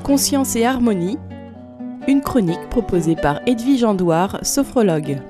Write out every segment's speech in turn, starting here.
Conscience et harmonie, une chronique proposée par Edwige Andouard, sophrologue.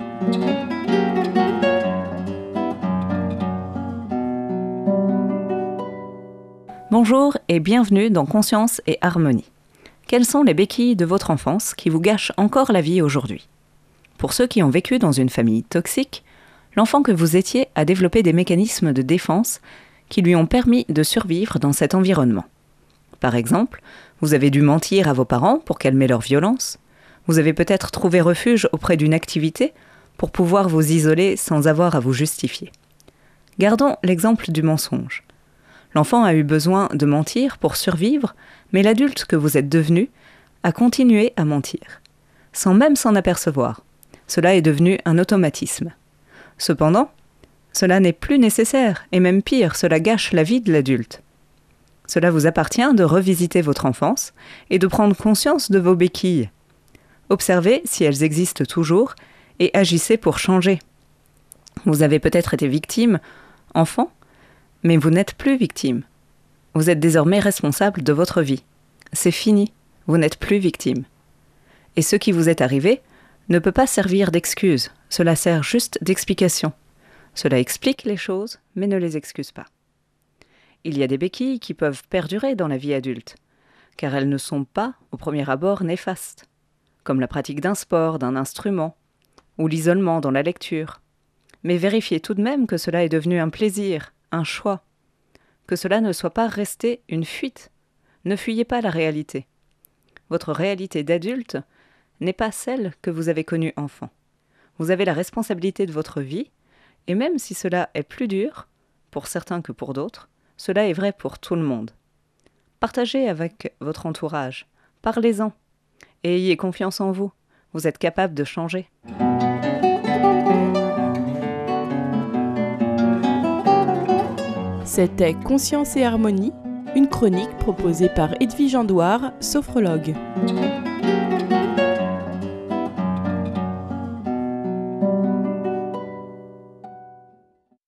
Bonjour et bienvenue dans Conscience et harmonie. Quelles sont les béquilles de votre enfance qui vous gâchent encore la vie aujourd'hui ? Pour ceux qui ont vécu dans une famille toxique, l'enfant que vous étiez a développé des mécanismes de défense qui lui ont permis de survivre dans cet environnement. Par exemple, vous avez dû mentir à vos parents pour calmer leur violence. Vous avez peut-être trouvé refuge auprès d'une activité pour pouvoir vous isoler sans avoir à vous justifier. Gardons l'exemple du mensonge. L'enfant a eu besoin de mentir pour survivre, mais l'adulte que vous êtes devenu a continué à mentir, sans même s'en apercevoir. Cela est devenu un automatisme. Cependant, cela n'est plus nécessaire, et même pire, cela gâche la vie de l'adulte. Cela vous appartient de revisiter votre enfance et de prendre conscience de vos béquilles. Observez si elles existent toujours et agissez pour changer. Vous avez peut-être été victime, enfant, mais vous n'êtes plus victime. Vous êtes désormais responsable de votre vie. C'est fini, vous n'êtes plus victime. Et ce qui vous est arrivé ne peut pas servir d'excuse, cela sert juste d'explication. Cela explique les choses, mais ne les excuse pas. Il y a des béquilles qui peuvent perdurer dans la vie adulte, car elles ne sont pas, au premier abord, néfastes, comme la pratique d'un sport, d'un instrument, ou l'isolement dans la lecture. Mais vérifiez tout de même que cela est devenu un plaisir, un choix, que cela ne soit pas resté une fuite. Ne fuyez pas la réalité. Votre réalité d'adulte n'est pas celle que vous avez connue enfant. Vous avez la responsabilité de votre vie, et même si cela est plus dur, pour certains que pour d'autres, cela est vrai pour tout le monde. Partagez avec votre entourage, parlez-en, et ayez confiance en vous. Vous êtes capable de changer. C'était Conscience et harmonie, une chronique proposée par Edwige Andouard, sophrologue.